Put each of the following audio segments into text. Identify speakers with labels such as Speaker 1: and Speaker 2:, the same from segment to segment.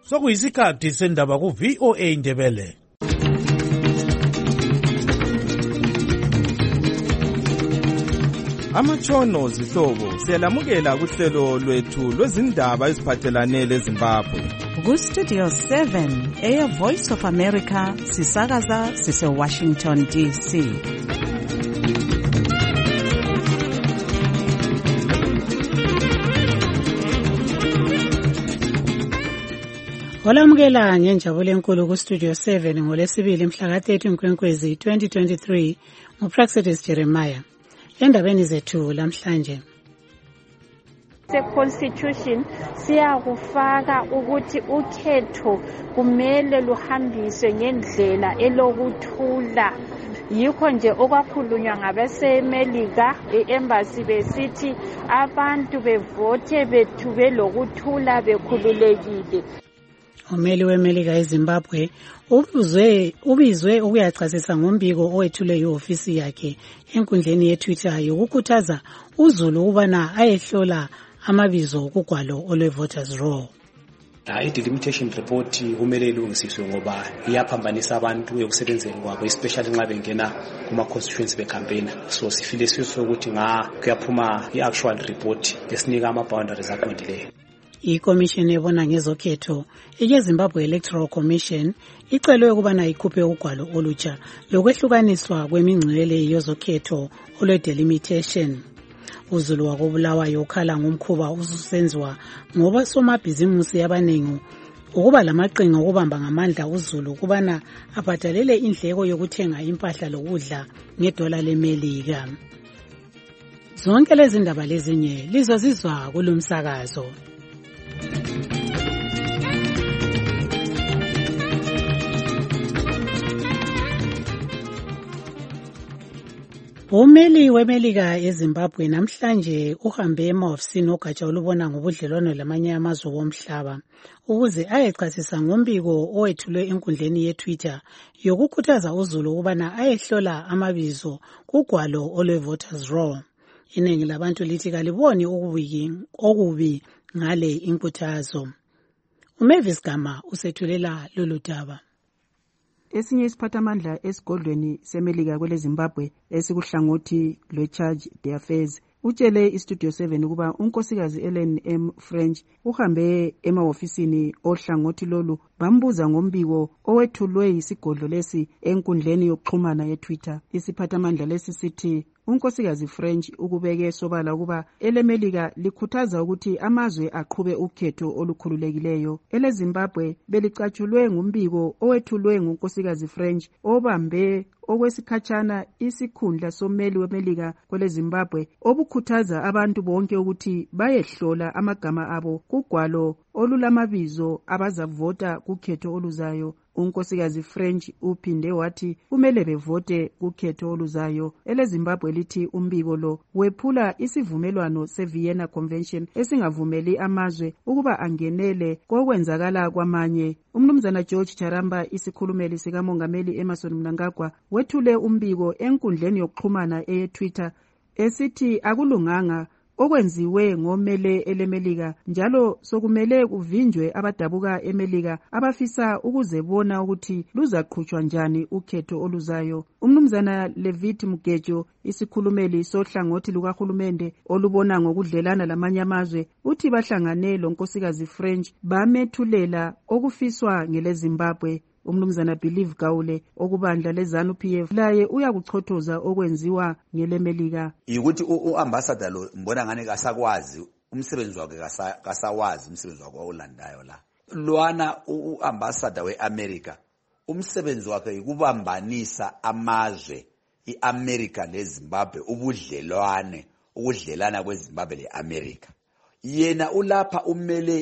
Speaker 1: Sokuyisikhathi sendaba ku VOA Indebele.
Speaker 2: Amatshono zihlobo siyalamukela kuhlelo lwethu lwezindaba eziphathelane leZimbabwe.
Speaker 3: Ku-Studio 7 Air Voice of America sisakaza sise-Washington DC.
Speaker 4: Olamukela ngenjabulo enkulu ku-Studio 7 ngolesibili mhla ka-30 Nkwenkwezi 2023 nguPraxedis Jeremiah. Endabeni zethu lamhlanje.
Speaker 5: Se-constitution siyakufaka ukuthi ukhetho kumele luhambiswe ngendlela elokuthula. Yikho nje okwakhulunywa ngabesemelika e-embassy besithi abantu bevote bethu belokuthula bekhululekile.
Speaker 4: Umeli weMelika eZimbabwe ubizwe ukuyachasisa ngombiko owethulwe yi-ofisi yakhe enkundleni yeTwitter yokukhuthaza uZulu ukubana ayehlola amabizo kugwalo olwe-voters roll.
Speaker 6: I-delimitation report kumele ilungisiswe ngoba iyaphambanisa abantu ekusebenzeni kwabo, especially nxa bengena kuma-constituency becampaigner. So sifile siso ukuthi kuyaphuma i-actual report esinika ama-boundaries aqondileyo.
Speaker 4: I-Commission ebona ngezokhetho ye-Zimbabwe Electoral Commission icelwe ukubana ikhuphe ugwalo olutsha lokwehlukaniswa kwemingcele yezokhetho olwe-delimitation. uZulu wakobulawayo ukhala ngomkhuba ususenziwa ngoba somabhizimusi abaningi ukuba lamaqhinga okubamba ngamandla uZulu kubana abhadalele indleko yokuthenga impahla lokudla ngedola leMelika. Zonke lezi ndaba lezinye lizozizwa kulumsakazo. Umeli weMelika eZimbabwe namhlanje uhambe emahofisini ogatsha olubona ngobudlelwano lamanye amazwe womhlaba ukuze ayechasisa ngombiko owethulwe enkundleni yeTwitter yokukhuthaza uZulu ukubana ayehlola amabizo kugwalo olwe-voters roll. Iningi labantu lithi kaliboni okubi ngale inkuthazo. uMavis Gama usethulela lolu daba.
Speaker 7: Esinye isiphathamandla esigodlweni seMelika kwele Zimbabwe esikuhlangothi lwe-Charge d'Affaires utshele iStudio 7 ukuba unkosikazi Ellen M. French uhambe emahofisini ohlangothi lolu bambuza ngombiko owethulwe yisigodlo lesi enkundleni yokuxhumana yeTwitter. Isiphathamandla lesi sithi unkosikazi French ukubeke sobala ukuba eleMelika likhuthaza ukuthi amazwe aqhube ukhetho olukhululekileyo. EleZimbabwe belicatshulwe ngumbiko owethulwe ngunkosikazi French obambe okwesikhatshana isikhundla someli weMelika kwele Zimbabwe obukhuthaza abantu bonke ukuthi bayehlola amagama abo kugwalo olulamabizo abazavota kukhetho oluzayo. Unkosikazi French uphinde wathi kumele bevote kukhetho oluzayo. EleZimbabwe lithi umbiko lo wephula isivumelwano seVienna Convention esingavumeli amazwe ukuba angenele kokwenzakala kwamanye. Umnumzana George Charamba isikhulumeli sikamongameli Emmerson Mnangagwa wethule umbiko enkundleni yokuxhumana eyeTwitter esithi akulunganga okwenziwe ngomele eleMelika njalo sokumele kuvinjwe abadabuka eMelika abafisa ukuzebona ukuthi luzaqhutshwa njani ukhetho oluzayo. Umnumzana Levitt Mugejo isikhulumeli sohlangothi lukahulumende olubona ngokudlelana lamanye amazwe uthi bahlangane lonkosikazi French bamethulela okufiswa ngeleZimbabwe. Umnumzana Believe Gaule okubandla leZANU-PF laye uyakuchothoza okwenziwa ngeleMelika.
Speaker 8: Ukuthi uambassador lo mbona ngane kasakwazi umsebenzi wakhe kasawazi umsebenzi wakhe olandayo la. Lwana uambassador weAmerica umsebenzi wakhe ukubambanisa amazwe iAmerica leZimbabwe ubudlelwane ukudlelana kweZimbabwe leAmerica. Yena ulapha umele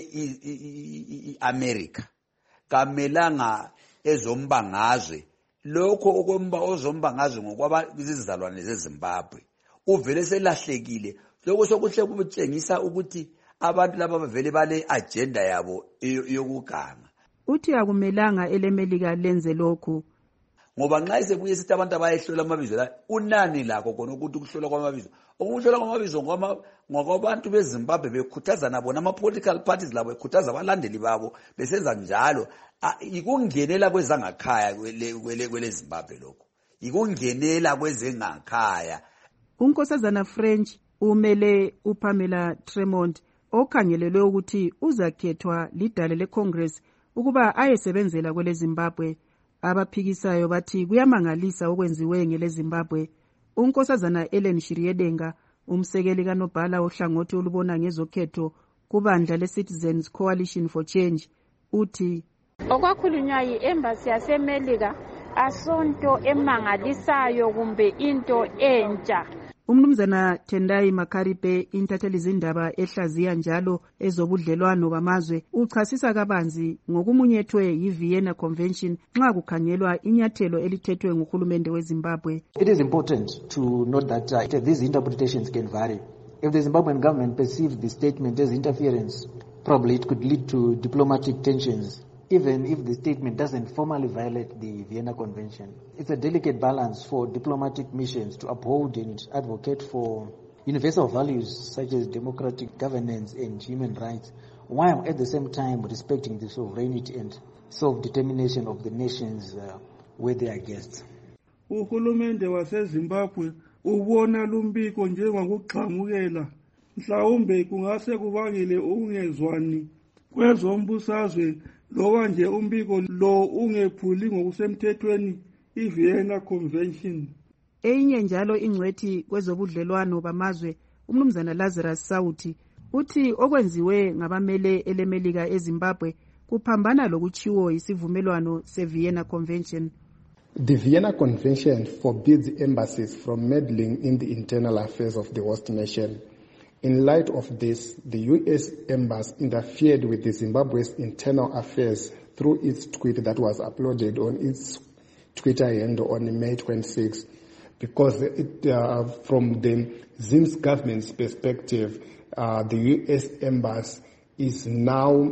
Speaker 8: iAmerica kamelanga ezombangazwe lokho okwemba ozombangazwe ngokwaba izizalwane zeZimbabwe uvele selahlekile. Lokho sokuhle kubutshengisa ukuthi abantu laba bavele bale agenda yabo yokuganga.
Speaker 7: Uthi akumelanga eleMelika lenze lokho
Speaker 8: ngoba nxa isebuye sithi abantu abayehlola amabizo la unani lakho khona ukuthi ukuhlola kwamabizo Ukuthola ngamabizo ngokwabantu beZimbabwe bekhuthazana bona ama-political parties labo bekhuthaza abalandeli babo besenza njalo. Ikungenela kwezangakhaya kwele Zimbabwe lokho. Ikungenela kwezengakhaya.
Speaker 7: uNkosazana French umele uPamela Tremont okhangelelwe ukuthi uzakhethwa lidale leCongress ukuba ayesebenzela kwele Zimbabwe. Abaphikisayo bathi kuyamangalisa okwenziwe ngele Zimbabwe. uNkosazana Ellen Shiryedenga umsekeli kaNobhala ohlangothi olubona ngezokhetho kubandla leCitizens Coalition for Change uthi
Speaker 5: okwakhulunywa yi-embassy yaseMelika asonto emangalisayo kumbe into entsha.
Speaker 7: Umnumzana Tendai Makaripe intatheli izindaba ehlaziya njalo ezobudlelwano bamazwe uchasisa kabanzi ngokumunyethwe yiVienna Convention nxa kukhangelwa inyathelo elithethwe nguhulumende weZimbabwe.
Speaker 9: It is important to note that these interpretations can vary. If the Zimbabwean government perceives the statement as interference, probably it could lead to diplomatic tensions, even if the statement doesn't formally violate the Vienna Convention. It's a delicate balance for diplomatic missions to uphold and advocate for universal values such as democratic governance and human rights, while at the same time respecting the sovereignty and self-determination of the nations where they are guests.
Speaker 10: Uhulumende waseZimbabwe ubona lumbiko njengokugxamukela, mhlawumbe kungase kubangele ukungezwani kwezombusazwe loba nje umbiko lo ungephuli ngokusemthethweni iVienna Convention.
Speaker 7: Eyinye njalo ingcwethi kwezobudlelwano bamazwe umnumzana Lazarus Sauti uthi okwenziwe ngabamele eleMelika eZimbabwe kuphambana lokuchiwo isivumelwano seVienna Convention.
Speaker 11: The Vienna Convention forbids embassies from meddling in the internal affairs of the host nation. In light of this, the U.S. Embassy interfered with the Zimbabwe's internal affairs through its tweet that was uploaded on its Twitter handle on May 26, because from the Zim's government's perspective, the U.S. Embassy is now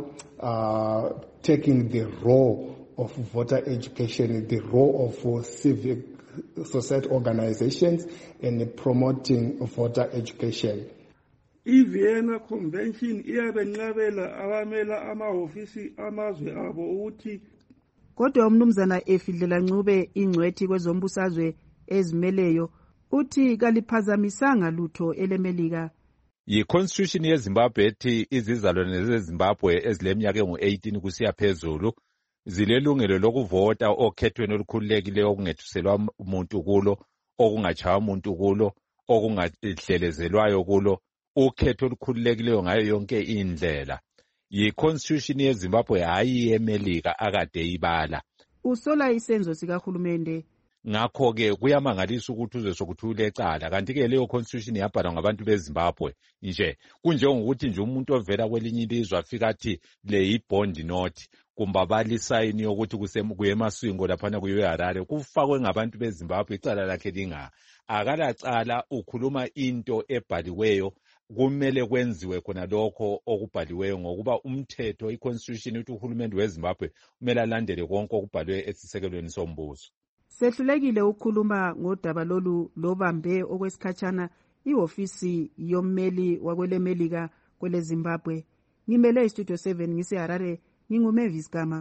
Speaker 11: taking the role of voter education, the role of civic society organizations, and promoting voter education.
Speaker 10: iVienna Convention iyabenqabela abamela amahofisi amazwe abo ukuthi
Speaker 7: kodwa umnumzana Efidlela Ncube ingcwethi kwezombusazwe ezimeleyo uthi kaliphazamisanga lutho eleMelika.
Speaker 12: Yi-Constitution yeZimbabwe ethi izizalwane zeZimbabwe ezileminyaka engu-18 kusiya phezulu zilelungelo lokuvota okhethweni olukhululekileyo okungethuselwa umuntu kulo, okungatshaywa umuntu kulo, okungahlelezelwayo kulo, ukhetho olukhululekileyo ngayo yonke indlela. Yi-Constitution yeZimbabwe hayi yeMelika akade ibala.
Speaker 7: Usola isenzo sikahulumende.
Speaker 12: Ngakho-ke kuyamangalisa ukuthi uze sokuthi ulecala, kanti-ke leyo constitution yabhalwa ngabantu beZimbabwe nje. Kunjengokuthi nje umuntu ovela kwelinye ilizwe afika athi le yi-bond note, kumbe abalisayini yokuthi kuyemaswingo laphana kuyeHarare, kufakwe ngabantu beZimbabwe, icala lakhe linga. Akalacala, ukhuluma into ebhaliweyo, kumele kwenziwe khona lokho okubhaliweyo ngokuba umthetho i-constitution uthi uhulumende weZimbabwe kumele alandele konke okubhaliwe esisekelweni sombuso.
Speaker 7: Sehlulekile ukukhuluma ngodaba lolu lobambe okwesikhatshana ihofisi yommeli wakweleMelika kwele Zimbabwe. Ngimele iStudio 7 ngiseHarare, nginguMavis Gama.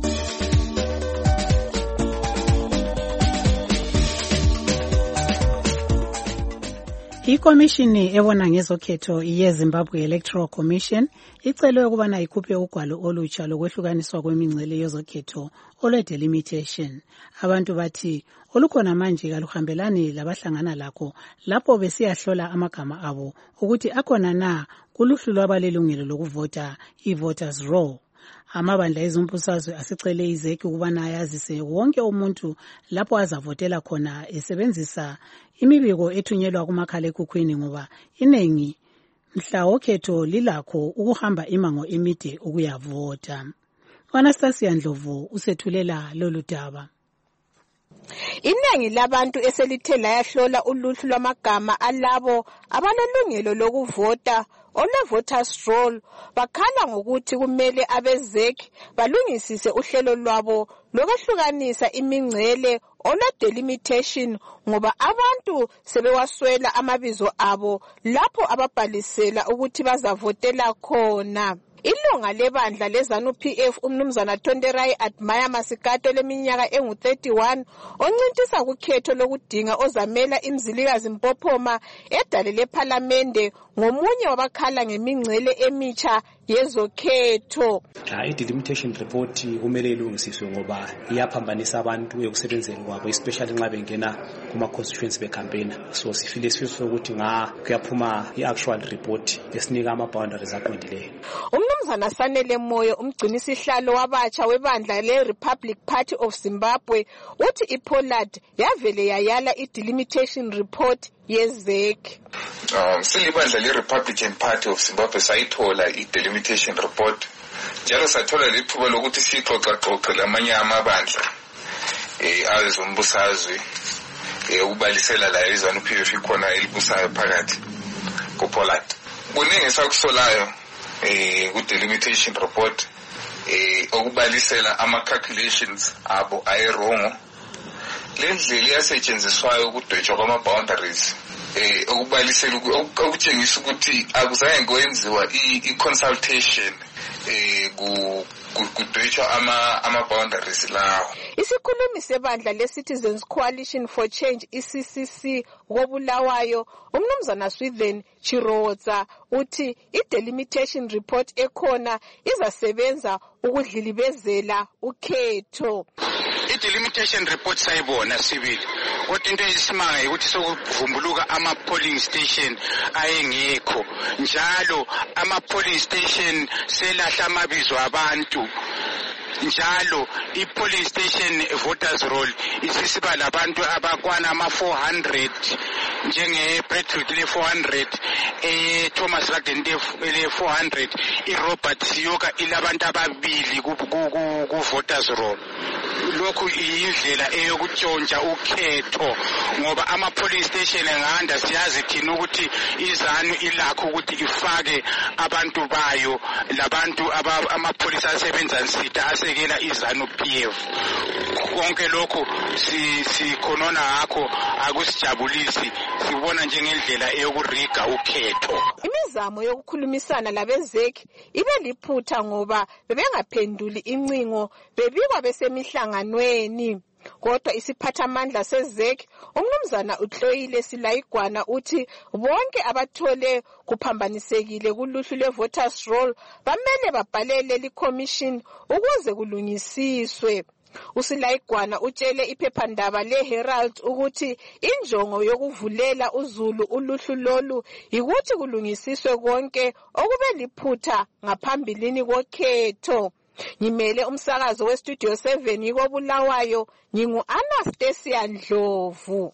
Speaker 4: Ikomishini ebona ngezokhetho yeZimbabwe Electoral Commission icelwe ukubana ikhuphe ugwalo olutsha lokwehlukaniswa kwemingcele yezokhetho olwe-delimitation. Abantu bathi olukhona manje kaluhambelani labahlangana lakho lapho besiyahlola amagama abo ukuthi akhona na kuluhlu lwabalelungelo lokuvota i-voters roll. Amabandla ezombusazwe asicele izeki ukubana yazise wonke umuntu lapho azavotela khona esebenzisa imibiko ethunyelwa kumakhalekhukhwini ngoba inengi mhla wokhetho lilakho ukuhamba imango emide ukuyavota. Anastasia Ndlovu usethulela lolu daba.
Speaker 13: Inengi labantu eselithe layahlola uluhlu lwamagama alabo abalelungelo lokuvota ole-voters roll bakhala ngokuthi kumele abezek balungisise uhlelo lwabo lokwehlukanisa imingcele ole-delimitation ngoba abantu sebewaswela amabizo abo lapho ababhalisela ukuthi bazavotela khona. Ilunga lebandla leZANU-PF umnumzana Tonderai Admire Masikato leminyaka engu-31 oncintisa kukhetho lokudinga ozamela imzilikazi Mpophoma edale lephalamende ngomunye wabakhala ngemingcele emitsha yezokhetho.
Speaker 6: I-delimitation report kumele ilungisiswe ngoba iyaphambanisa abantu ekusebenzeni kwabo especially nxa bengena kuma-constituency becampaigner. So sifile sifisa ukuthi kuyaphuma i-actual report esinika ama-boundaries aqondileyo.
Speaker 13: Umnumzana Sanele Moyo umgcinisihlalo wabatsha webandla le-Republic Party of Zimbabwe uthi iPollard yavele yayala i-delimitation report yezek.
Speaker 14: Silibandla le-Republican Party of Zimbabwe sayithola i-delimitation report njalo sathola lithuba lokuthi sixoxaxoxe lamanye amabandla awezombusazwe ukubalisela la iZANU-PF ikhona elibusayo phakathi kuPollard. Kuningi sakusolayo ku-delimitation report okubalisela ama-calculations abo ayirongo. Le ndlela iyasetshenziswayo ukudwetshwa kwama-boundaries okubalisela okutshengisa ukuthi akuzange kwenziwa i-consultation kudwetshwa ama-boundaries lawo.
Speaker 13: Isikhulumi sebandla le-Citizens Coalition for Change i-CCC koBulawayo umnumzana Swithen Chiroza uthi i-delimitation report ekhona izasebenza ukudlilibezela ukhetho.
Speaker 15: I-delimitation report sayibona sibili kodwa into esimanga ukuthi sokuvumbuluka ama-polling station ayengekho njalo ama-polling station selahla amabizo abantu njalo i-polling station voters roll isisiba labantu abakwana ama-400 njenge-Bradfield le-400 Thomas Raden le-400 i-Robert Siyoka ilabantu ababili ku-voters roll. Lokhu iyindlela eyokutshontsha ukhetho ngoba ama-polling station enganda siyazi thina ukuthi iZANU ilakho ukuthi ifake abantu bayo labantu amapholisa asebenza nsita asekela iZANU-PF. Konke lokho sikhonona ngakho akusijabulisi, sibona njengendlela eyokuriga ukhetho.
Speaker 13: Imizamo yokukhulumisana labezek ibe liphutha ngoba bebengaphenduli incingo bebikwa besemihlanganweni. Kodwa isiphathamandla sezek umnumzana uHloyile Silayigwana uthi bonke abathole kuphambanisekile kuluhlu le-voters roll bamele babhalele li-commission ukuze kulungisiswe. uSilayigwana utshele iphephandaba leHerald ukuthi injongo yokuvulela uZulu uluhlu lolu yikuthi kulungisiswe konke okube liphutha ngaphambilini kokhetho. Ngimele umsakazo weStudio 7 ngikobulawayo ngingu-Anastasia Ndlovu.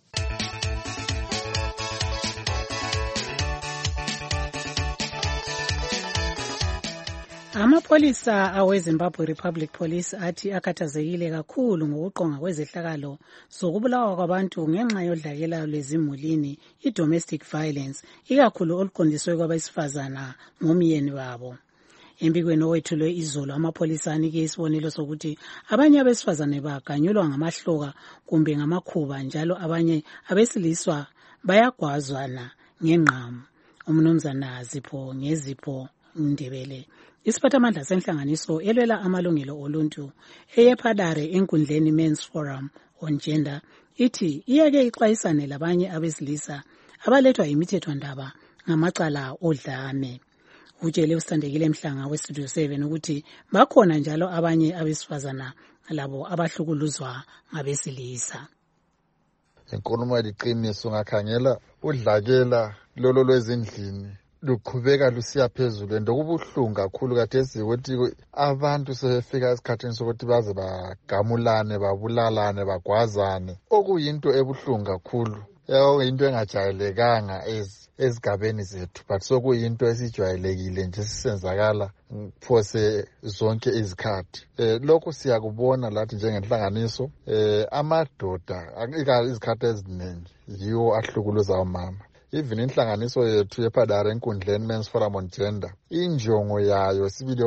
Speaker 4: Amapholisa aweZimbabwe Republic Police athi akhathazekile kakhulu ngokuqonga kwezehlakalo zokubulawa kwabantu ngenxa yodlakela lwezimulini i-domestic violence ikakhulu oluqondiswe kwabesifazana ngomyeni babo. Embikweni owethulwe izolo amapholisa anike isibonelo sokuthi abanye abesifazane baganyulwa ngamahloka kumbe ngamakhuba njalo abanye abesilisa bayagwazwana ngengqamu. Umnumzana Zipho Ngezipho Ndebele isiphathamandla senhlanganiso elwela amalungelo oluntu eyePadare enkundleni Men's Forum on Gender ithi iyake ixwayisane labanye abesilisa abalethwa yimithethwandaba ngamacala odlame. Utshele uSandekile Mhlanga weStudio 7 ukuthi bakhona njalo abanye abesifazana labo abahlukuluzwa ngabesilisa.
Speaker 16: Inkulumo liqiniso ngakhangela udlakela lolo lwezindlini luqhubeka lusiya phezulu ndokubuhlungu kakhulu kathesi ukuthi abantu sebefika esikhathini sokuthi baze bagamulane babulalane bagwazane okuyinto ebuhlungu kakhulu into engajayelekanga ezigabeni zethu but sokuyinto esijwayelekile nje sisenzakala phose zonke izikhathi. Lokho siyakubona lathi njengenhlanganiso amadoda izikhathi eziningi yiwo ahlukuluza omama even inhlanganiso yethu yePadare enkundleni Men's Forum on Gender, injongo yayo sibili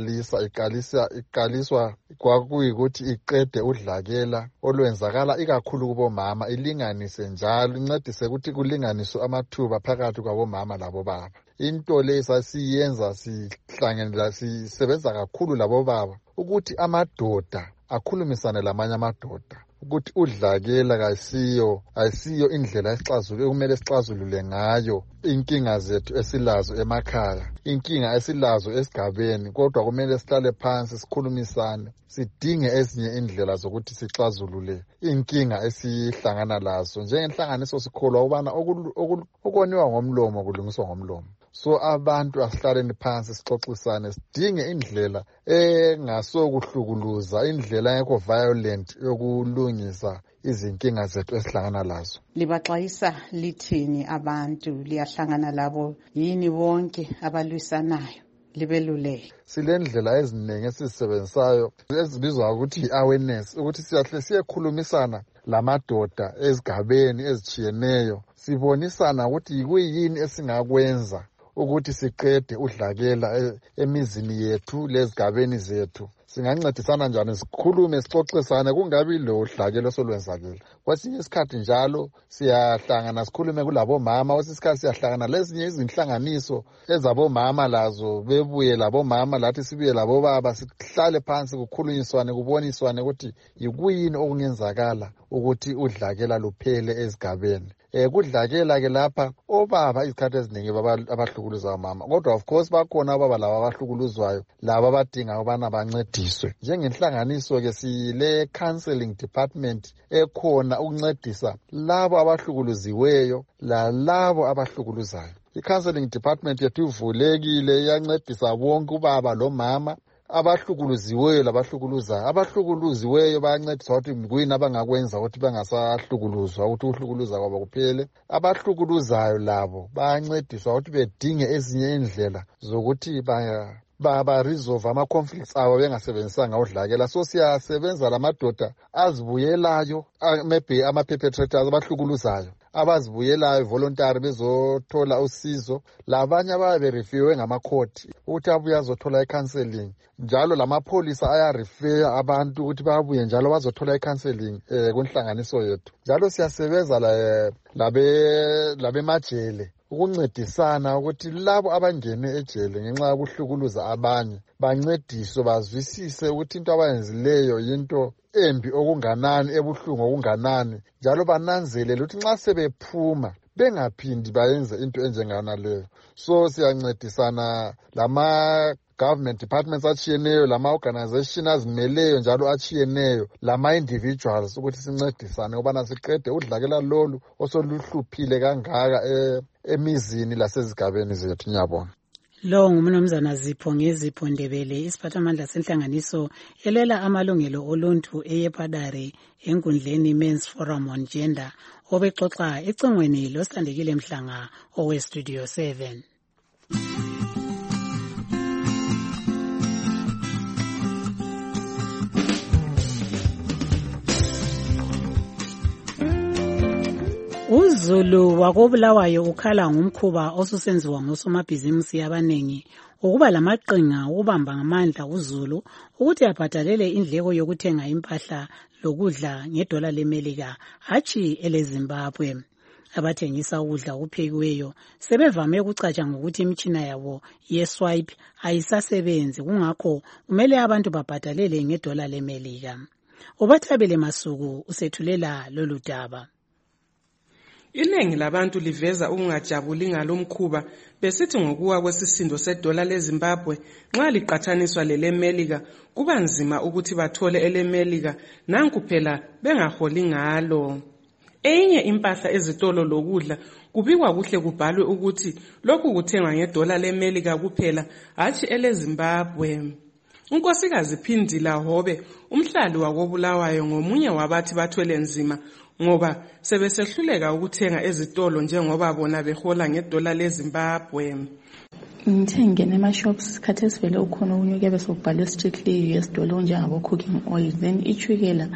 Speaker 16: iqaliswa kwakuyikuthi iqede udlakela olwenzakala ikakhulu kubomama, ilinganise njalo incedise ukuthi kulinganiswe amathuba phakathi kwabomama labobaba. Into le sasiyenza sihlanganela sisebenza kakhulu labobaba ukuthi amadoda akhulumisane lamanye amadoda ukuthi udlakela ayisiyo indlela esixazulule kumele sixazulule ngayo inkinga zethu esilazo emakhaya, inkinga esilazo esigabeni, kodwa kumele sihlale phansi sikhulumisane sidinge ezinye indlela zokuthi sixazulule inkinga esihlangana lazo. Njengenhlanganiso sikholwa ukubana okoniwa ngomlomo kulungiswa ngomlomo. So abantu asihlaleni phansi sixoxisane sidinge indlela engasokuhlukuluza, indlela engekho violent yokulungisa izinkinga zethu esihlangana lazo.
Speaker 3: Libaxwayisa lithini abantu, liyahlangana labo yini bonke abalwisanayo libeluleke?
Speaker 16: Silendlela eziningi esizisebenzisayo ezibizwa ukuthi i-awareness, ukuthi siyahle siyekhulumisana lamadoda ezigabeni ezichiyeneyo, sibonisana ukuthi kuyini esingakwenza ukuthi siqede udlakela emizini yethu lezigabeni zethu. Singancedisana njani, sikhulume sixoxisane, kungabi lo udlakela solwenzakela. Kwesinye isikhathi njalo siyahlangana sikhulume kulabomama, kwesinye isikhathi siyahlangana lezinye izinhlanganiso ezabomama lazo bebuye labomama, lathi sibuye labobaba, sihlale phansi kukhulunyiswane kuboniswane ukuthi yikuyini okungenzakala ukuthi udlakela luphele ezigabeni. Kudlakela ke lapha obaba izikhathi eziningi abahlukuluza abamama, kodwa of course bakhona obaba laba abahlukuluzwayo, laba abadinga ukubana bancediswe. Njengenhlanganiso ke sile counseling department ekhona ukuncedisa labo abahlukuluziweyo lalabo abahlukuluzayo. I-counseling department yethu ivulekile, iyancedisa bonke ubaba lomama, abahlukuluziweyo labahlukuluzayo. Abahlukuluziweyo bayancediswa ukuthi kuyini abangakwenza ukuthi bangasahlukuluzwa, ukuthi uhlukuluza kwabo kuphele. Abahlukuluzayo labo bayancediswa ukuthi bedinge ezinye indlela zokuthi ba-resolve ama-conflicts abo bengasebenzisanga udlakela. So siyasebenza lamadoda azibuyelayo, maybe ama-perpetrators abahlukuluzayo, abazibuyelayo voluntary bezothola usizo, labanye ababerefiwe ngamakhoti ukuthi abuye azothola i-counseling. Njalo lamapholisa ayarefer abantu ukuthi babuye njalo bazothola i-counseling kunhlanganiso yethu. Njalo siyasebenza labemajele ukuncedisana ukuthi labo abangene ejele ngenxa yokuhlukuluza abanye bancediswe, bazwisise ukuthi into abayenzileyo yinto embi okunganani, ebuhlungu okunganani, njalo bananzelele ukuthi nxa sebephuma bengaphindi bayenze into enjengana leyo. So siyancedisana lama-government departments achiyeneyo, lama-organization azimeleyo njalo achiyeneyo, lama-individuals ukuthi sincedisane ukubana siqede udlakela lolu osoluhluphile kangaka emizini lasezigabeni zethu. Ngiyabona.
Speaker 4: Lo ngumnumzana Zipho Ngezipho Ndebele, isiphathamandla senhlanganiso elwela amalungelo oluntu eyePadare enkundleni Men's Forum on Gender, obexoxa ecingweni loSandekile Mhlanga oweStudio 7. uZulu wakobulawayo ukhala ngumkhuba osusenziwa ngosomabhizinisi abanengi ukuba lamaqinga ukubamba ngamandla uZulu ukuthi abhadalele indleko yokuthenga impahla lokudla ngedola leMelika hatshi eleZimbabwe. Abathengisa ukudla okuphekiweyo sebevame ukucatsha ngokuthi imitshina yabo ye-swipe ayisasebenzi, kungakho kumele abantu babhadalele ngedola leMelika. Ubathabele Masuku usethulela lolu daba.
Speaker 17: Iningi labantu liveza ukungajabuli ngalomkhuba besithi ngokuwa kwesisindo sedola leZimbabwe nxa liqathaniswa leLemelika kuba nzima ukuthi bathole eleMelika nanku phela bengaholi ngalo. Enye impahla ezitolo lokudla kubikwa kuhle kubhalwe ukuthi lokhu kuthengwa ngedola leMelika kuphela hatshi eleZimbabwe. Unkosikazi Phindila Hobe, umhlali wakobulawayo, ngomunye wabathi bathwele nzima ngoba sebesehluleka ukuthenga ezitolo njengoba bona behola ngedola leZimbabwe.
Speaker 18: Ngithe ngene ema-shops isikhathi esivele ukhona ukunyuke bese kubhalwe strictly US dollar njengabo cooking oil, then ichukela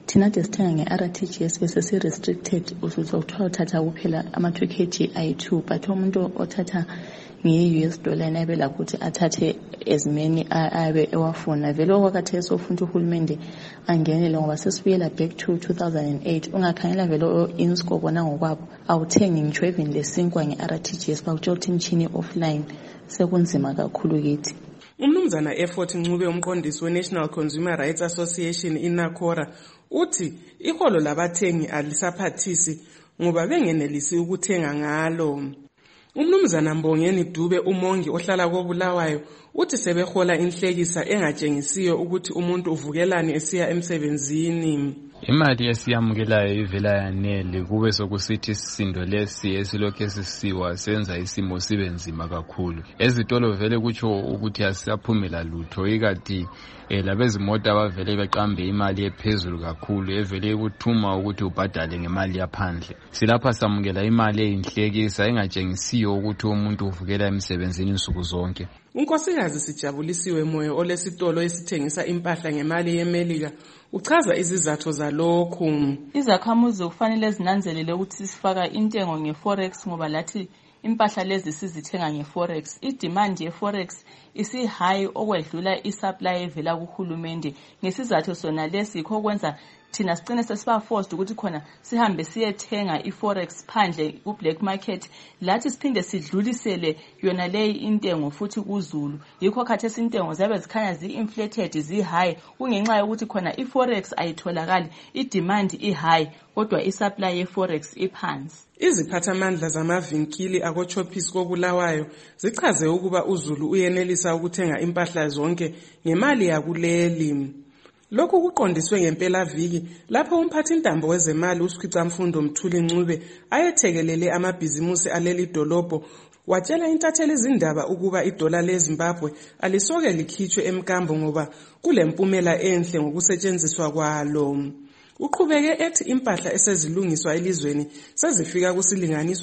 Speaker 18: thina sithenga nge-RTGS bese si-restricted uzokuthiwa uthatha kuphela ama-2 kg ayi-2 but umuntu othatha nge-US dollar nabe lakho ukuthi athathe as many abe ewafuna vele okwakhathesi ofuna uhulumende angenele ngoba sesibuyela back to 2008 ungakhangela vele inscope bona ngokwabo awuthengi ngitsho even lesinkwa nge-RTGS bakutshela ukuthi imishini offline sekunzima kakhulu kithi.
Speaker 17: Umnumzana Effort Ncube umqondisi we-National Consumer Rights Association iNACORA uthi iholo labathengi alisaphathisi ngoba bengenelisi ukuthenga ngalo. Umnumzana Mbongeni Dube umongi ohlala koBulawayo uthi sebehola inhlekisa engatshengisiyo ukuthi umuntu uvukelani esiya emsebenzini.
Speaker 19: Imali esiyamukelayo ivela yanele kube sokusithi isisindo lesi esilokhu sisiwa senza isimo sibe nzima kakhulu. Ezitolo vele kutsho ukuthi asisaphumela lutho ikati labezimota bavele beqambe imali ephezulu kakhulu evele ukuthuma ukuthi ubhadale ngemali yaphandle. Silapha samukela imali eyinhlekisa engatshengisiyo ukuthi umuntu uvukela emsebenzini insuku zonke.
Speaker 17: Unkosikazi Sijabulisiwe Moyo olesitolo esithengisa impahla ngemali yeMelika uchaza izizathu zalokhu.
Speaker 18: Izakhamuzi kufanele zinanzelele ukuthi sifaka intengo ngeforex ngoba lathi impahla lezi sizithenga ngeforex. I-demand yeforex isi high okwedlula i-supply evela kuhulumende. Ngesizathu sona lesi yikho kwenza thina sicine sesiba forced ukuthi khona sihambe siyethenga i-forex phandle ku-black market lathi siphinde sidlulisele yona leyi intengo futhi kuZulu. Yikho khathesi intengo zabe zikhanya zi-inflated zi-high kungenxa yokuthi khona i-forex ayitholakali, i-demand i-high kodwa i-supply ye-forex iphansi.
Speaker 17: Iziphathamandla zamavinkili akoChophisi koBulawayo zichaze ukuba uZulu uyenelisa ukuthenga impahla zonke ngemali yakuleli. Lokhu kuqondiswe ngempela viki lapho umphathintambo wezemali uSikhwicamfundo Mthuli Ncube ayethekelele amabhizimusi aleli dolobho watshela intatheli izindaba ukuba idola leZimbabwe alisoke likhitshwe emkambo ngoba kulempumela enhle ngokusetshenziswa kwalo. Uqhubeke ethi impahla esezilungiswa elizweni sezifika kusilinganiso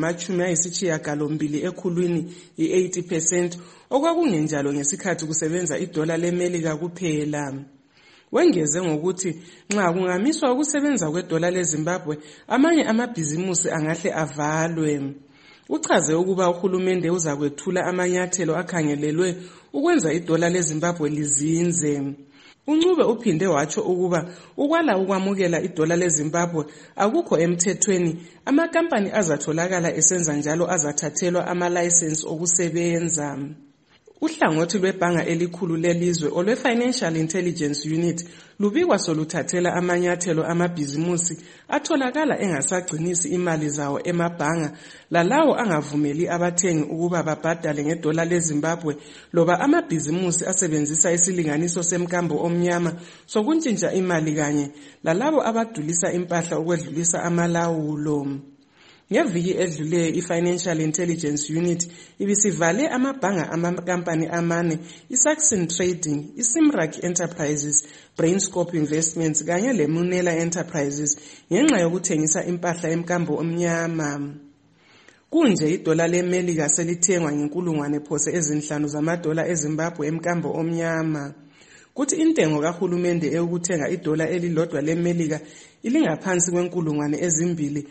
Speaker 17: sokungama-80% ekhulwini i-80% okwakungenjalo ngesikhathi kusebenza idola leMelika kuphela. Wengeze ngokuthi nxa kungamiswa ukusebenza kwedola leZimbabwe amanye amabhizimusi angahle avalwe. Uchaze ukuba uhulumende uzakwethula amanyathelo akhangelelwe ukwenza idola leZimbabwe lizinze. Uncube uphinde watsho ukuba ukwala ukwamukela idola leZimbabwe akukho emthethweni, amakampani azatholakala esenza njalo azathathelwa ama-license okusebenza. Uhlangothi lwebhanga elikhulu lelizwe olwe-Financial Intelligence Unit lubikwa soluthathela amanyathelo amabhizimusi atholakala engasagcinisi imali zawo emabhanga lalawo angavumeli abathengi ukuba babhadale ngedola leZimbabwe loba amabhizimusi asebenzisa isilinganiso semkambo omnyama sokuntshintsha imali kanye lalabo abadulisa impahla ukwedlulisa amalawulo. Ngeviki edluleyo i-Financial Intelligence Unit ibisivale amabhanga amakampani amane, iSaxon Trading, iSimrak Enterprises, Brainscope Investments kanye leMunela Enterprises ngenxa yokuthengisa impahla emkambo omnyama. Kunje idola leMelika selithengwa ngenkulungwane phose ezinhlanu zamadola eZimbabwe emkambo omnyama. Kuthi intengo kahulumende eyokuthenga idola elilodwa leMelika ilingaphansi kwenkulungwane ezimbili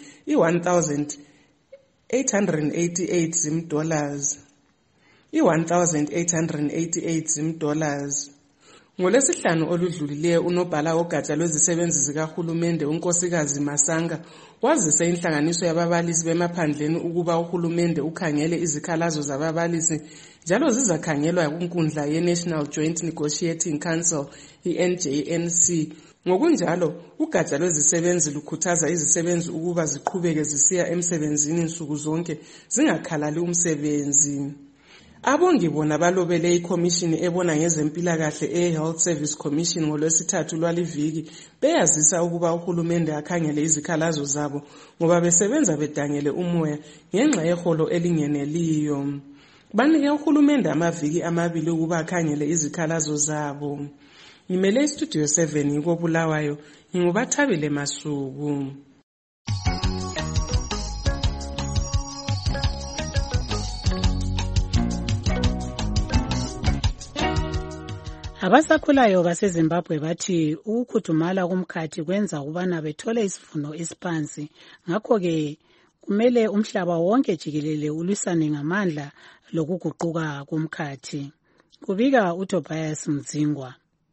Speaker 17: i-$1,888 zimdollars. I-$1,888 zimdollars. NgoLwesihlanu oludlulileyo unobhala wogatsha lwezisebenzi zikahulumende unkosikazi Masanga wazise inhlanganiso yababalisi bemaphandleni ukuba uhulumende ukhangele izikhalazo zababalisi njalo zizakhangelwa kunkundla ye-National Joint Negotiating Council i-NJNC. Ngokunjalo ugatsha lwezisebenzi lukhuthaza izisebenzi ukuba ziqhubeke zisiya emsebenzini insuku zonke zingakhalali umsebenzi. Abongi bona balobele ikhomishini ebona ngezempilakahle e-Health Service Commission ngoLwesithathu lwaliviki beyazisa ukuba uhulumende akhangele izikhalazo zabo ngoba besebenza bedangele umoya ngenxa yeholo elingeneliyo. Banike uhulumende amaviki amabili ukuba akhangele izikhalazo zabo. Ngimele iStudio 7 ngikoBulawayo, nginguBathabile Masuku.
Speaker 4: Abasakhulayo baseZimbabwe bathi ukukhudumala komkhathi kwenza ukubana bethole isivuno esiphansi. Ngakho-ke kumele umhlaba wonke jikelele ulwisane ngamandla lokuguquka komkhathi. Kubika uTobias Mdzingwa.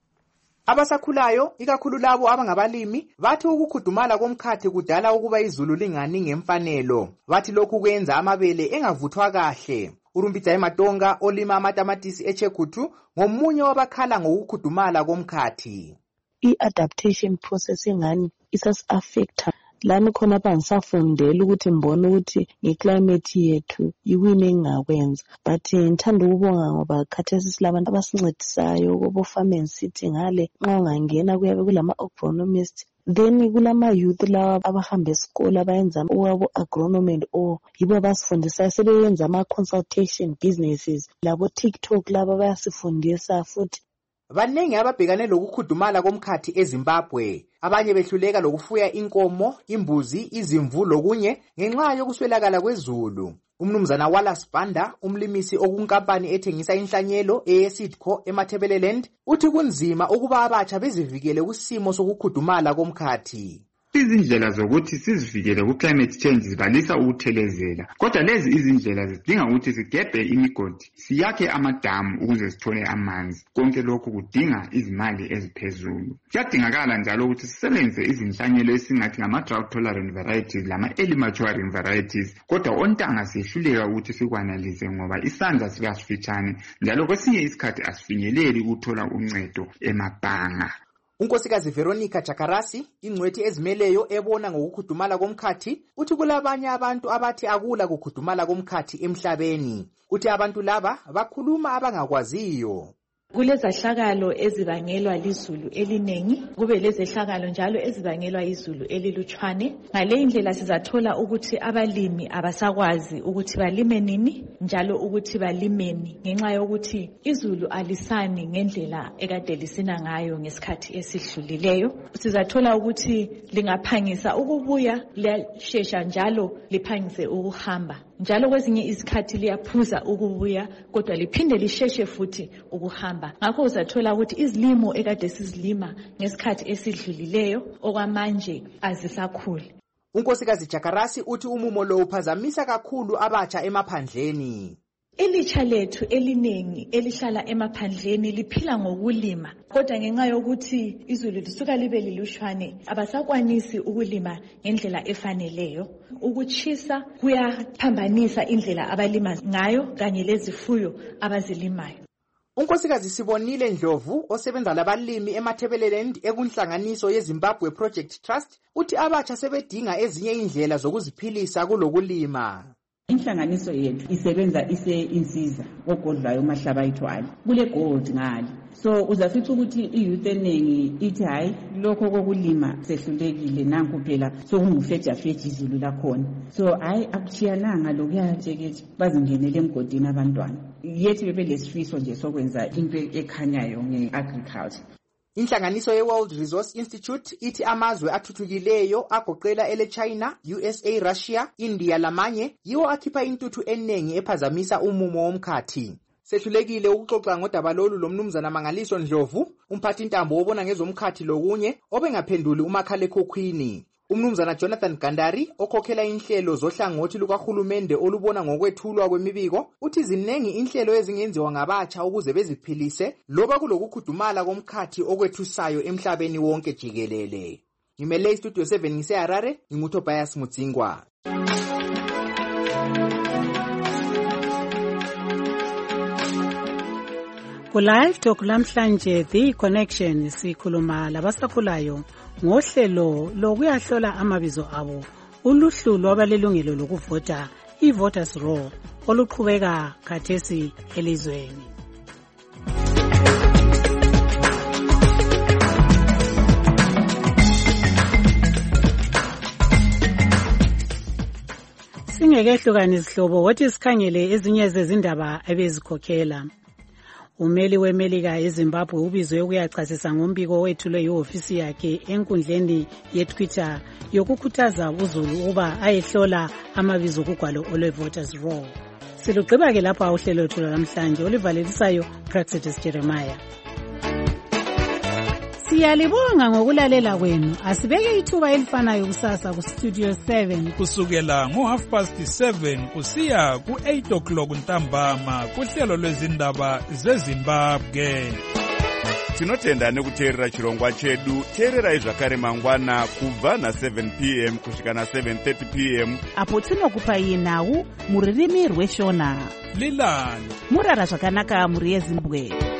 Speaker 20: Abasakhulayo, ikakhulu labo abangabalimi, bathi ukukhudumala komkhathi kudala ukuba izulu lingani ngemfanelo. Bathi lokhu kwenza amabele engavuthwa kahle. uRumbidzayi Matonga olima amatamatisi eChegutu ngomunye wabakhala ngokukhudumala komkhathi.
Speaker 21: I-adaptation process engani isas-affecta lami khona bangisafundela ukuthi mbone ukuthi ngeclimate yethu yikuyini engingakwenza, but ngithanda ukubonga ngoba khathesi silabantu abasincedisayo kubo farming city ngale nxa ungangena kuyabe kulama agronomist, then kulama youth lawa abahamba esikole abayenza owabo agronomy yibo abasifundisayo, sebeyenza ama consultation businesses, labo TikTok laba bayasifundisa futhi.
Speaker 20: Banengi ababhekane lokukhudumala komkhathi eZimbabwe, abanye behluleka lokufuya inkomo, imbuzi, izimvu lokunye ngenxa yokuswelakala kwezulu. Umnumzana Wallace Banda, umlimisi okunkampani ethengisa inhlanyelo eSeedco eMatabeleland, uthi kunzima ukuba abatsha bezivikele kusimo sokukhudumala komkhathi.
Speaker 22: Izindlela zokuthi sizivikele ku climate change zibalisa ukuthelezela, kodwa lezi izindlela zidinga ukuthi sigebhe imigodi, siyakhe amadamu ukuze sithole amanzi. Konke lokhu kudinga izimali eziphezulu. Kuyadingakala njalo ukuthi sisebenzise izinhlanyelo esingathi ngama drought tolerant varieties lama early maturing varieties, kodwa ontanga sihluleka ukuthi sikwanalize ngoba isandla sikasifitshane njalo kwesinye isikhathi asifinyeleli ukuthola uncedo emabhanga.
Speaker 20: Unkosikazi Veronica Chakarasi, ingcwethi ezimeleyo ebona ngokukhudumala komkhathi, uthi kulabanye abantu abathi akula kukhudumala komkhathi emhlabeni. Uthi abantu laba bakhuluma abangakwaziyo.
Speaker 23: Kulezahlakalo ezibangelwa lizulu elinengi, kube lezehlakalo njalo ezibangelwa izulu elilutshwane. Ngale indlela sizathola ukuthi abalimi abasakwazi ukuthi balime nini njalo ukuthi balimeni ngenxa yokuthi izulu alisani ngendlela ekade lisina ngayo ngesikhathi esidlulileyo. Sizathola ukuthi lingaphangisa ukubuya, liyashesha njalo liphangise ukuhamba. Njalo kwezinye izikhathi liyaphuza ukubuya kodwa liphinde lisheshe futhi ukuhamba. Ngakho uzathola ukuthi izilimo ekade sizilima ngesikhathi esidlulileyo okwamanje azisakhuli.
Speaker 20: Unkosikazi Chakarasi uthi umumo lo uphazamisa kakhulu abatsha emaphandleni.
Speaker 23: Ilitsha lethu elinengi elihlala emaphandleni liphila ngokulima, kodwa ngenxa yokuthi izulu lisuka libe lilushwane abasakwanisi ukulima ngendlela efaneleyo. Ukuchisa kuyaphambanisa indlela abalima ngayo kanye lezifuyo abazilimayo.
Speaker 20: Unkosikazi Sibonile Ndlovu osebenza labalimi eMatabeleland ekunhlanganiso yeZimbabwe Project Trust uthi abatsha sebedinga ezinye indlela zokuziphilisa kulokulima.
Speaker 24: Inhlanganiso yethu isebenza insiza ogodlayo mahlaba ethu ali kule gold ngale, so uzafica ukuthi iyouth eningi ithi hayi lokho kokulima sehlulekile nanku phela sokungufeja izulu lakhona, so hayi akuchiyananga lokuyatshekethi bazingenele emgodini abantwana. Yethi bebe lesifiso nje sokwenza into ekhanyayo ngeagriculture.
Speaker 20: Inhlanganiso ye-World Resource Institute ithi amazwe athuthukileyo agoqela ele-China, USA, Russia, India lamanye yiwo akhipha intuthu enengi ephazamisa umumo womkhathi. Sehlulekile ukuxoxa ngodaba lolu lomnumzana Mangaliso Ndlovu, umphathintambo obona ngezomkhathi lokunye obengaphenduli umakhalekhukhwini. Umnumzana Jonathan Gandari okhokhela inhlelo zohlangothi lukahulumende olubona ngokwethulwa kwemibiko uthi zinengi inhlelo ezingenziwa ngabatsha ukuze beziphilise loba kulokukhudumala komkhathi okwethusayo emhlabeni wonke jikelele. Ngimele istudio 7 ngiseHarare, nginguTobias Mdzingwa.
Speaker 4: Ku-Live Talk lamhlanje The Connection sikhuluma labasakhulayo ngohlelo lokuyahlola amabizo abo uluhlu lwabalelungelo lokuvota i-Voters Roll oluqhubeka khathesi elizweni. Singekehlukani sihlobo wothi sikhangele ezinye zezindaba ebezikhokhela. Umeli weMelika eZimbabwe ubizwe ukuyachasisa ngombiko wethulwe yihofisi yakhe enkundleni yeTwitter yokukhuthaza uzulu ukuba ayehlola amabizo kugwalo olwe-Voters Roll. Silugqiba ke lapha uhlelo lwethu namhlanje olivalelisayo Praxedes Jeremiah. Siyalibonga ngokulalela kwenu. Asibeke ithuba elifanayo kusasa ku Studio 7
Speaker 1: kusukela ngo7:30 kusiya ku8 ntambama kuhlelo lwezindaba zeZimbabwe.
Speaker 2: Tinotenda nekuteerera chirongwa chedu. Teererai zvakare mangwana kubva na7 p.m. kusvika na7:30 p.m.
Speaker 5: apo tinokupai nhau muririmi rweshona.
Speaker 1: Lilani
Speaker 5: murara zvakanaka muri yeZimbabwe.